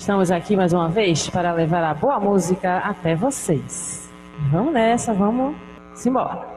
Estamos aqui mais uma vez para levar a boa música até vocês. Vamos nessa, vamos embora.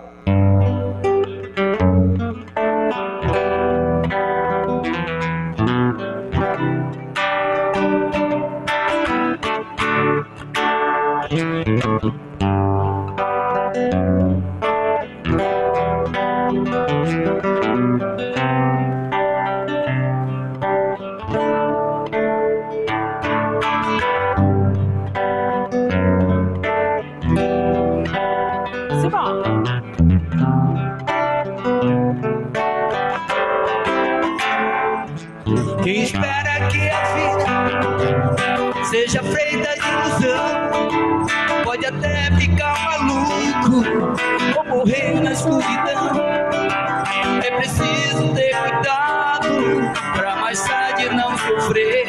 Quem espera que a vida seja feita de ilusão pode até ficar maluco ou morrer na escuridão. É preciso ter cuidado pra mais tarde não sofrer.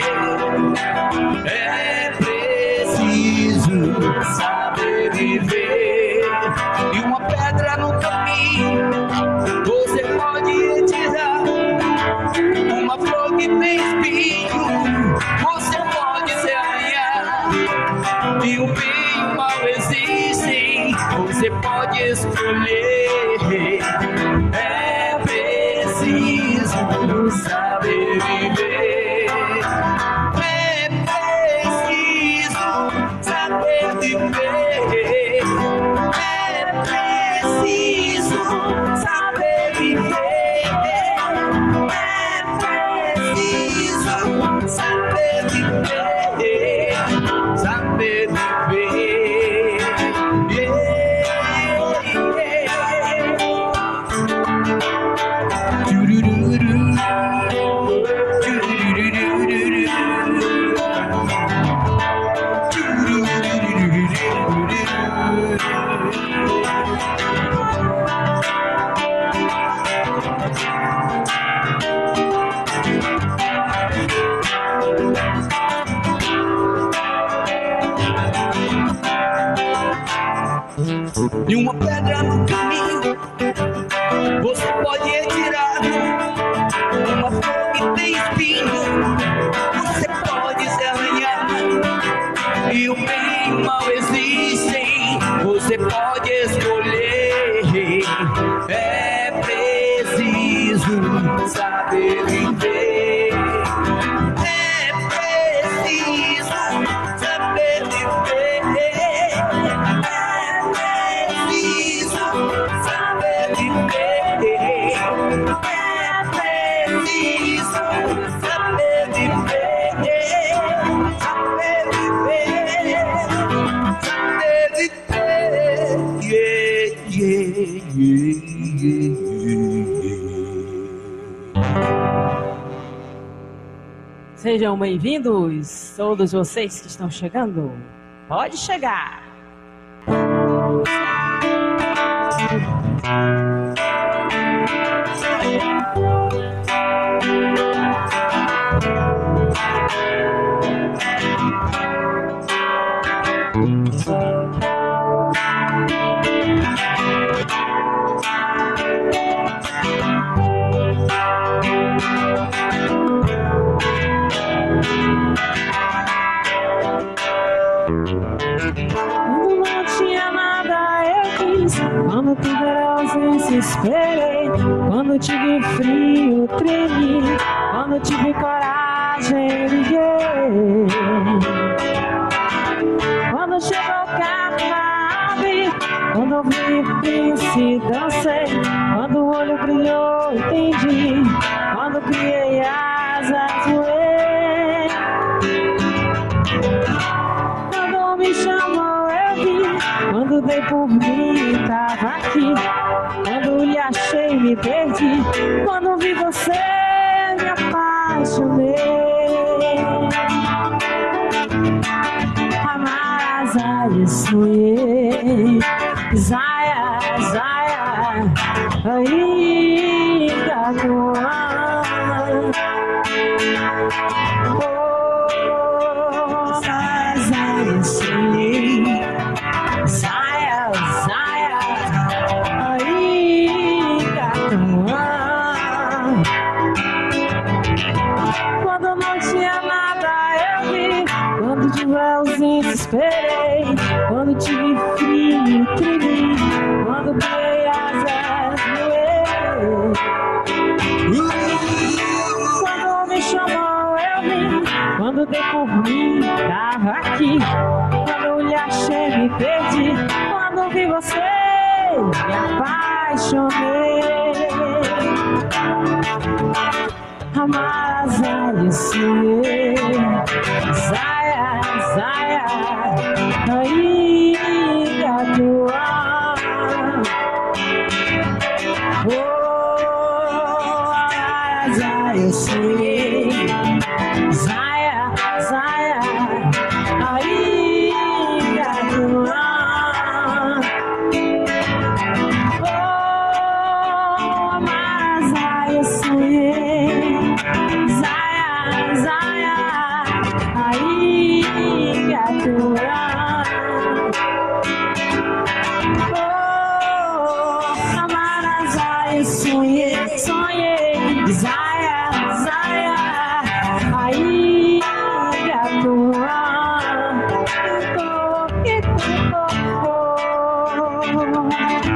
É preciso saber viver. E uma pedra no caminho você pode tirar. Uma flor que tem espinho você pode se arranhar. E o bem e o mal existem, você pode escolher. É preciso saber viver. É preciso saber viver. É preciso saber viver. Saber viver, saber viver, E uma pedra no caminho você pode retirar. Uma flor que tem espinho você pode se arranhar. E o bem e o mal existem, você pode escolher. É preciso saber viver. É preciso saber viver. Saber viver, é preciso saber viver, saber viver, saber viver, Sejam bem-vindos, todos vocês que estão chegando. Pode chegar. Quando não tinha nada eu quis, quando tudo era ausência esperei, quando tive frio tremi, quando tive coragem liguei, quando chegou o carro abri, quando ouvi Prince dancei, quando o olho brilhou entendi, quando criei asas voei. Quando me chamou eu vi, quando dei por mim tava aqui, quando lhe achei me perdi, quando vi você me apaixonei. Amar as áreas sonhei, Zaya, Zaya, ainda não há. Sonhei, Zaya, Zaya, ainda não há. Quando não tinha nada eu vi, de véus esperei, quando te vi frio, tremi, quando criei asas, voei. Quando me chamou eu vim, quando dei por mim, tava aqui. Quando eu lhe achei, me perdi, quando vi você, me apaixonei. Amar as áreas, sonhei. Zaya, Zaya, arigatou. Oh, amar as áreas, sonhei. Zaya, Zaya, arigatou. Oh, amar as áreas, sonhei. Zaya, Zaya, arigatou. Oh, amar as áreas, sonhei, sonhei. Zaya, Zaya, arigatou. Oh, oh, oh, oh.